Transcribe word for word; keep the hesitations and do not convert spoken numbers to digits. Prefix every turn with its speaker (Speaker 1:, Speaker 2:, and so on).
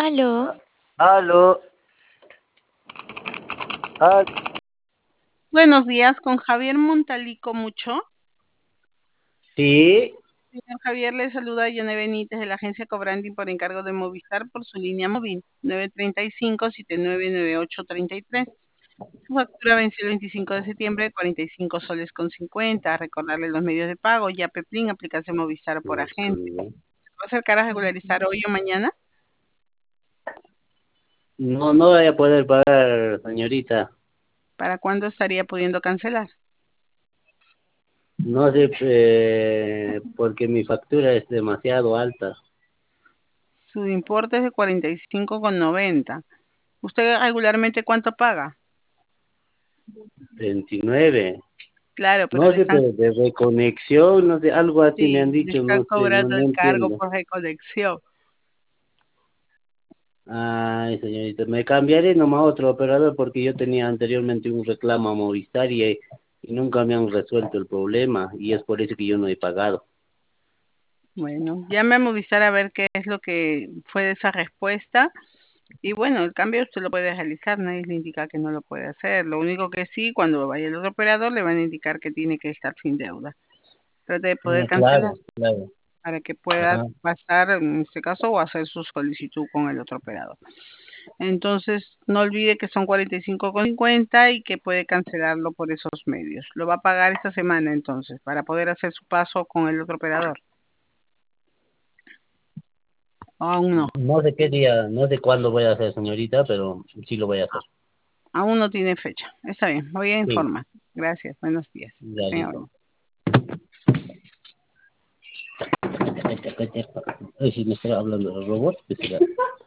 Speaker 1: Aló,
Speaker 2: Aló, al-
Speaker 3: Buenos días, con Javier Montalico Mucho.
Speaker 2: sí,
Speaker 3: Señor Javier, le saluda Yone Benítez de la agencia Cobranding por encargo de Movistar por su línea móvil nueve tres cinco, siete nueve nueve ocho tres tres. Su factura venció el veinticinco de septiembre, cuarenta y cinco soles con cincuenta. Recordarle los medios de pago, Yape Plin, aplicación Movistar por agente. ¿Se va a acercar a regularizar hoy o mañana?
Speaker 2: no, no voy a poder pagar, señorita.
Speaker 3: ¿Para cuándo estaría pudiendo cancelar?
Speaker 2: No sé, eh, porque mi factura es demasiado alta.
Speaker 3: Su importe es de cuarenta y cinco con noventa. ¿Usted regularmente cuánto paga?
Speaker 2: Veintinueve.
Speaker 3: Claro, pero
Speaker 2: No
Speaker 3: le
Speaker 2: sé,
Speaker 3: están
Speaker 2: pero de reconexión, no sé, algo así me han
Speaker 3: Sí, le
Speaker 2: dicho,
Speaker 3: están
Speaker 2: no sé, no,
Speaker 3: cobrando
Speaker 2: no
Speaker 3: el cargo
Speaker 2: entiendo.
Speaker 3: por recolección.
Speaker 2: Ay, señorita, me cambiaré nomás a otro operador porque yo tenía anteriormente un reclamo a Movistar y, y nunca me han resuelto el problema y es por eso que yo no he pagado.
Speaker 3: Bueno, llame a Movistar a ver qué es lo que fue de esa respuesta. Y bueno, el cambio usted lo puede realizar, nadie le indica que no lo puede hacer. Lo único que sí, cuando vaya el otro operador, le van a indicar que tiene que estar sin deuda. Trate de poder
Speaker 2: Ah,
Speaker 3: cancelar
Speaker 2: claro, claro.
Speaker 3: para que pueda
Speaker 2: Ajá.
Speaker 3: pasar, en este caso, o hacer su solicitud con el otro operador. Entonces, no olvide que son cuarenta y cinco con cincuenta y que puede cancelarlo por esos medios. Lo va a pagar esta semana entonces, para poder hacer su paso con el otro operador. O aún no.
Speaker 2: No sé qué día, no sé cuándo voy a hacer, señorita, pero sí lo voy a hacer.
Speaker 3: Aún no tiene fecha. Está bien, voy a
Speaker 2: Sí,
Speaker 3: informar. Gracias, buenos días. Que
Speaker 2: ya
Speaker 3: tenga
Speaker 2: listo.
Speaker 3: buen-
Speaker 2: Cacha, cacha. Ay, si me está hablando el robot, que será.